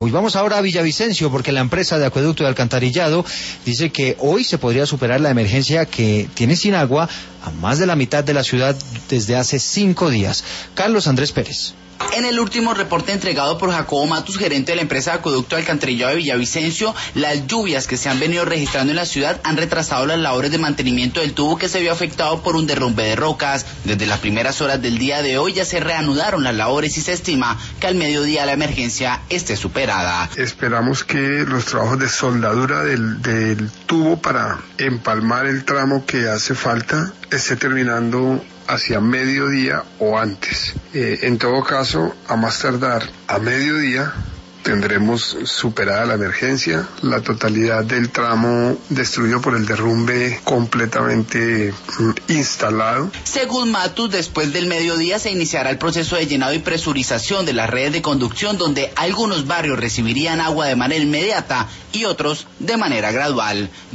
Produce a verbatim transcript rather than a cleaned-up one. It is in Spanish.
Y vamos ahora a Villavicencio, porque la empresa de acueducto y alcantarillado dice que hoy se podría superar la emergencia que tiene sin agua a más de la mitad de la ciudad desde hace cinco días. Carlos Andrés Pérez. En el último reporte entregado por Jacobo Matus, gerente de la empresa de acueducto y alcantarillado de Villavicencio, las lluvias que se han venido registrando en la ciudad han retrasado las labores de mantenimiento del tubo, que se vio afectado por un derrumbe de rocas. Desde las primeras horas del día de hoy ya se reanudaron las labores y se estima que al mediodía la emergencia esté superada. Esperamos que los trabajos de soldadura del, del tubo para empalmar el tramo que hace falta esté terminando hacia mediodía o antes. Eh, en todo caso, a más tardar a mediodía tendremos superada la emergencia, la totalidad del tramo destruido por el derrumbe completamente mm, instalado. Según Matus, después del mediodía se iniciará el proceso de llenado y presurización de las redes de conducción, donde algunos barrios recibirían agua de manera inmediata y otros de manera gradual.